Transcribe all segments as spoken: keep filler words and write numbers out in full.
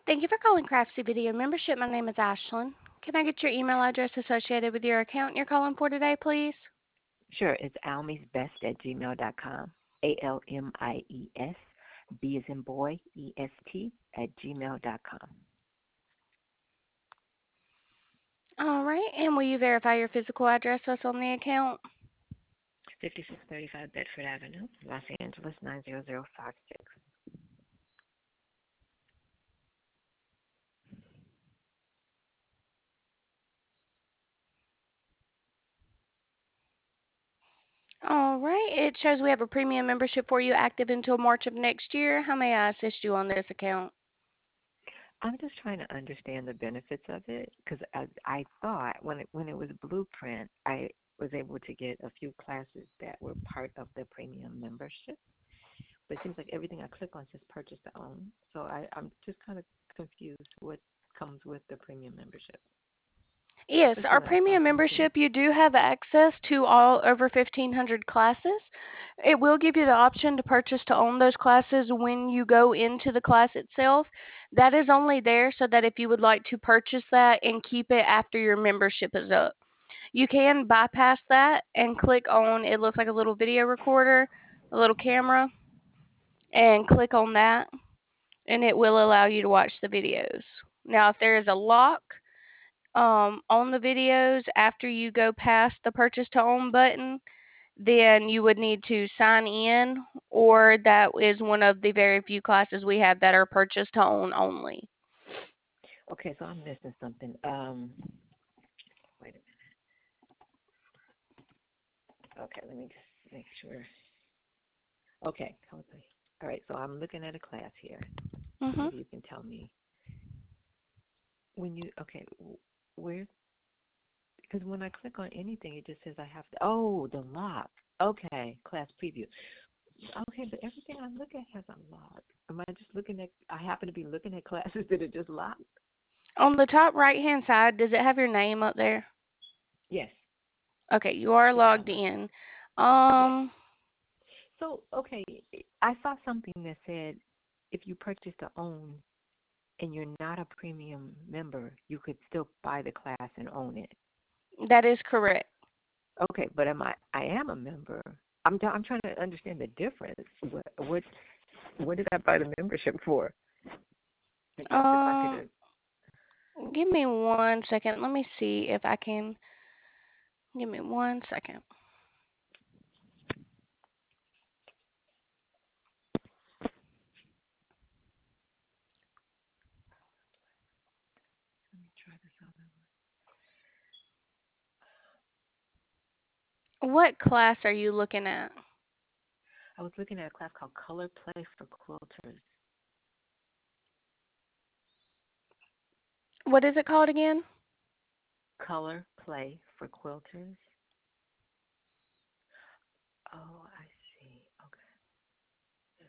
Thank you for calling Craftsy Video Membership. My name is Ashlyn. Can I get your email address associated with your account you're calling for today, please? Sure, it's almiesbest at gmail dot com. A L M I E S, B as in boy, E S T, at gmail dot com. All right, and will you verify your physical address that's on the account? fifty-six thirty-five Bedford Avenue, Los Angeles, nine zero zero five six. All right, it shows we have a premium membership for you active until March of next year. How may I assist you on this account? I'm just trying to understand the benefits of it because I, I thought when it, when it was Blueprint, I was able to get a few classes that were part of the premium membership. But it seems like everything I click on says purchase to own. So I, I'm just kind of confused what comes with the premium membership, Yes, especially our when I saw premium something. membership, you do have access to all over fifteen hundred classes. It will give you the option to purchase to own those classes when you go into the class itself. That is only there so that if you would like to purchase that and keep it after your membership is up. You can bypass that and click on, it looks like a little video recorder, a little camera, and click on that, and it will allow you to watch the videos. Now, if there is a lock, um, on the videos after you go past the purchase to own button, then you would need to sign in, or that is one of the very few classes we have that are purchase to own only. Okay, so I'm missing something. Um, wait a minute. Okay, let me just make sure. Okay, hold on. All right, so I'm looking at a class here. hmm Maybe you can tell me when you. Okay, where? Because when I click on anything, it just says I have to. Oh, the lock. Okay, class preview. Okay, but everything I look at has a lock. Am I just looking at? I happen to be looking at classes that are just locked. On the top right hand side, does it have your name up there? Yes. Okay, you are Yeah, I logged have my. in. Yes. Um, So, okay, I saw something that said if you purchase to own and you're not a premium member, you could still buy the class and own it. that is correct. Okay, but am I? I am a member. I'm. I'm trying to understand the difference. What? What? What did I buy the membership for? I guess if I could. Um, Uh, give me one second. Let me see if I can. Give me one second. let me try this other one. What class are you looking at? I was looking at a class called Color Play for Quilters. What is it called again? Color Play for Quilters. Oh, I see. Okay. This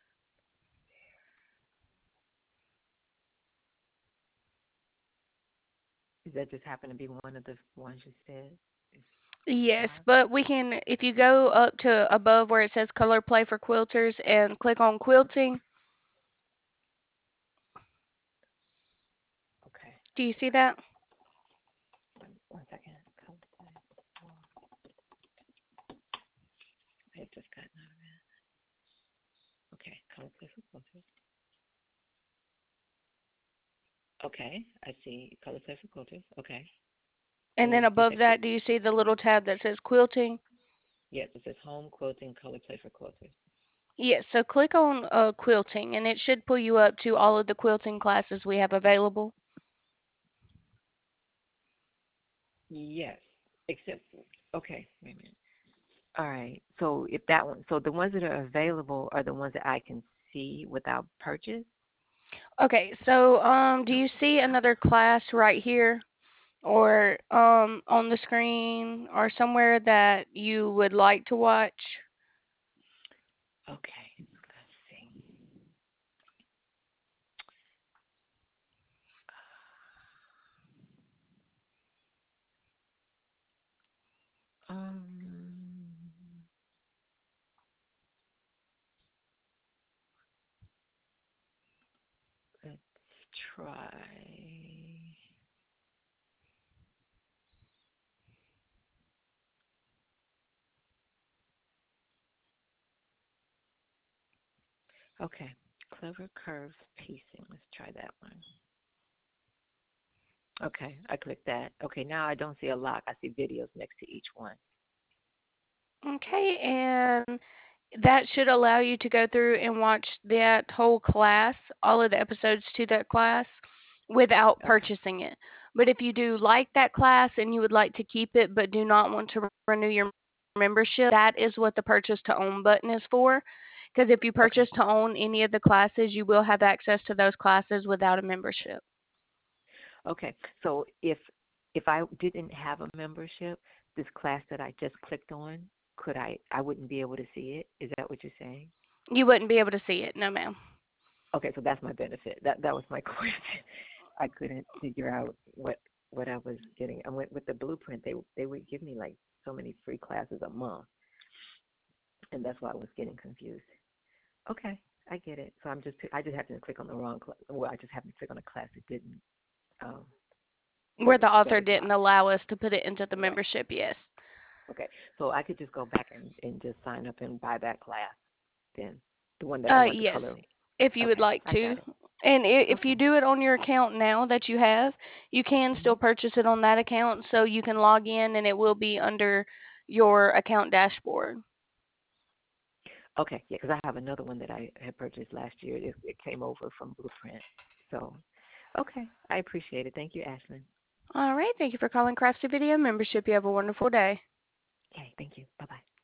Does that just happen to be one of the ones you said? Is Yes, live? but we can, if you go up to above where it says color play for quilters and click on quilting, Okay. do you see that? One, one second. Color Play. Oh, I had just gotten out of it. Okay. Color Play for Quilters. Okay. I see Color Play for Quilters. Okay. And And then then you above said, that, do you see the little tab that says quilting? yes, it says Home Quilting Color Play for Quilters. Yes, so click on uh, quilting and it should pull you up to all of the quilting classes we have available. Yes. Except, okay. Wait a minute. All right. So if that one, so the ones that are available are the ones that I can see without purchase. Okay, so um, do you see another class right here or um, on the screen or somewhere that you would like to watch? Okay. Let's see. Um, let's try. Okay. Clever curves piecing. Let's try that one. Okay, I clicked that. Okay, now I don't see a lock. I see videos next to each one. Okay, and that should allow you to go through and watch that whole class, all of the episodes to that class, without Okay. purchasing it. But if you do like that class and you would like to keep it but do not want to renew your membership, that is what the purchase to own button is for. Because if you Okay. purchase to own any of the classes, you will have access to those classes without a membership. Okay. So if if I didn't have a membership, this class that I just clicked on, could I I wouldn't be able to see it? Is that what you're saying? You wouldn't be able to see it, no ma'am. Okay, so that's my benefit. That that was my question. I couldn't figure out what what I was getting. I went with the blueprint. They they would give me like so many free classes a month, and that's why I was getting confused. Okay, I get it. So I'm just I just happened to click on the wrong class. Well, I just happened to click on a class that didn't um that Where was the that author was didn't not allow us to put it into the right. membership, yes. Okay, so I could just go back and and just sign up and buy that class then, the one that I Uh, wanted to yes, color. if you would Okay, like I to. got it. And i- if you Okay. do it on your account now that you have, you can still Mhm. purchase it on that account, so you can log in and it will be under your account dashboard. Okay, yeah, because I have another one that I had purchased last year. It, it came over from Blueprint. So, okay, I appreciate it. Thank you, Ashlyn. All right, thank you for calling Craftsy Video Membership. You have a wonderful day. Okay, thank you. Bye bye.